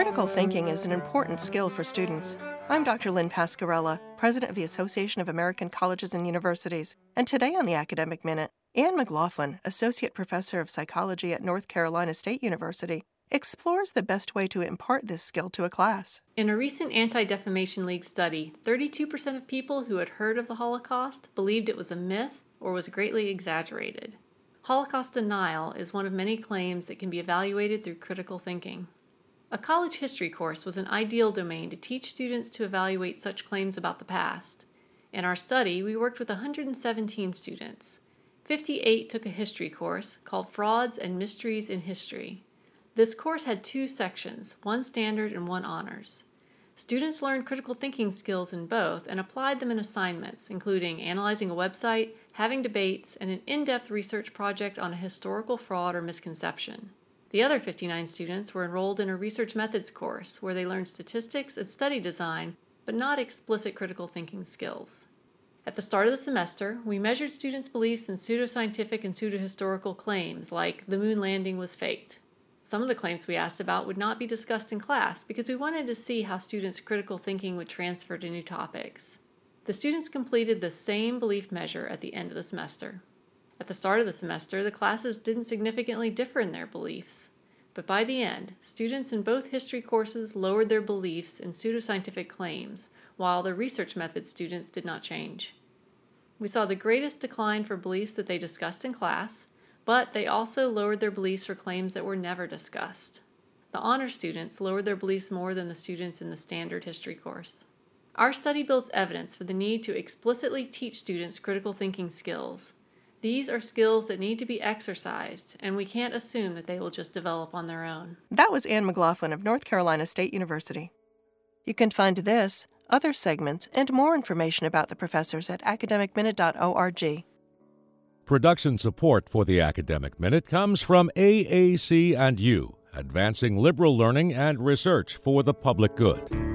Critical thinking is an important skill for students. I'm Dr. Lynn Pascarella, President of the Association of American Colleges and Universities, and today on the Academic Minute, Anne McLaughlin, Associate Professor of Psychology at North Carolina State University, explores the best way to impart this skill to a class. In a recent Anti-Defamation League study, 32% of people who had heard of the Holocaust believed it was a myth or was greatly exaggerated. Holocaust denial is one of many claims that can be evaluated through critical thinking. A college history course was an ideal domain to teach students to evaluate such claims about the past. In our study, we worked with 117 students. 58 took a history course called Frauds and Mysteries in History. This course had two sections, one standard and one honors. Students learned critical thinking skills in both and applied them in assignments, including analyzing a website, having debates, and an in-depth research project on a historical fraud or misconception. The other 59 students were enrolled in a research methods course where they learned statistics and study design, but not explicit critical thinking skills. At the start of the semester, we measured students' beliefs in pseudoscientific and pseudohistorical claims like the moon landing was faked. Some of the claims we asked about would not be discussed in class because we wanted to see how students' critical thinking would transfer to new topics. The students completed the same belief measure at the end of the semester. At the start of the semester, the classes didn't significantly differ in their beliefs. But by the end, students in both history courses lowered their beliefs in pseudoscientific claims, while the research method students did not change. We saw the greatest decline for beliefs that they discussed in class, but they also lowered their beliefs for claims that were never discussed. The honor students lowered their beliefs more than the students in the standard history course. Our study builds evidence for the need to explicitly teach students critical thinking skills. These are skills that need to be exercised, and we can't assume that they will just develop on their own. That was Anne McLaughlin of North Carolina State University. You can find this, other segments, and more information about the professors at academicminute.org. Production support for the Academic Minute comes from AAC&U, advancing liberal learning and research for the public good.